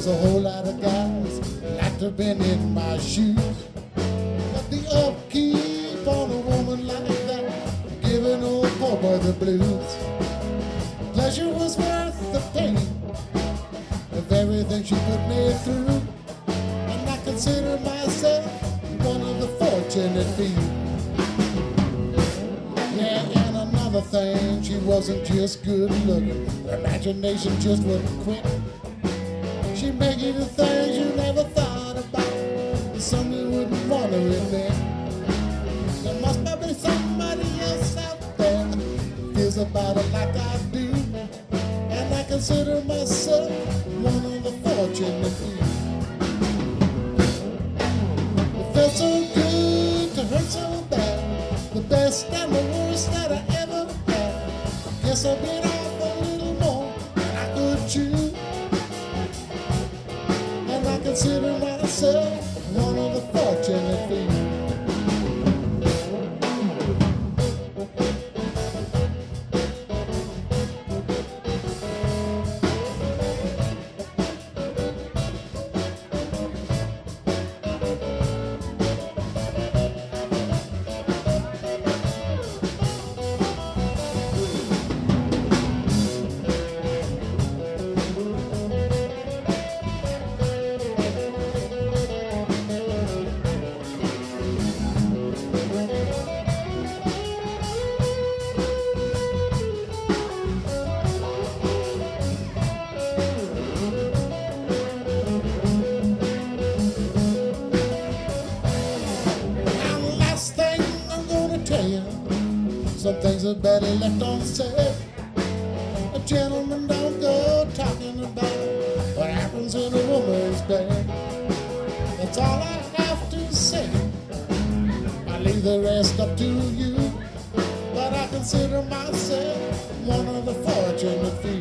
There's a whole lot of guys like to been in my shoes, but the upkeep on a woman like that, giving old poor boy the blues. Pleasure was worth the pain of everything she put me through, and I consider myself one of the fortunate few. Yeah, and another thing, she wasn't just good looking, her imagination just wouldn't quit. She'd make you do things you never thought about, some you wouldn't want to admit. There must be somebody else out there who feels about it like I do, and I consider myself one of the fortunate few. It felt so good to hurt so bad, the best and the worst that I ever had. Guess I bit off a little more than I could chew, and I consider myself one of the fortunate few. Some things are better left unsaid. A gentleman don't go talking about what happens in a woman's bed. That's all I have to say. I leave the rest up to you, but I consider myself one of the fortunate few.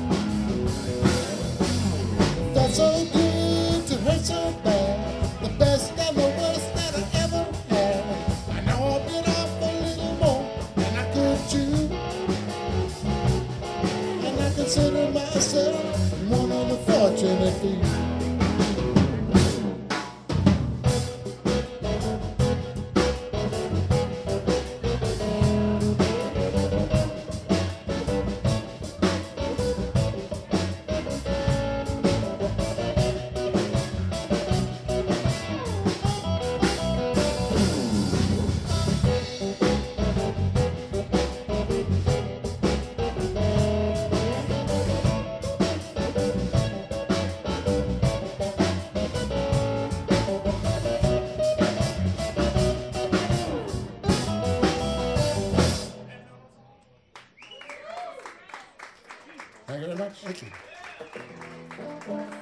That's so good to hurt so bad, the best and the worst that I ever had. I know I've been off a little more than I could chew, and I consider myself one of the fortunate few. Thank you very much. Thank you.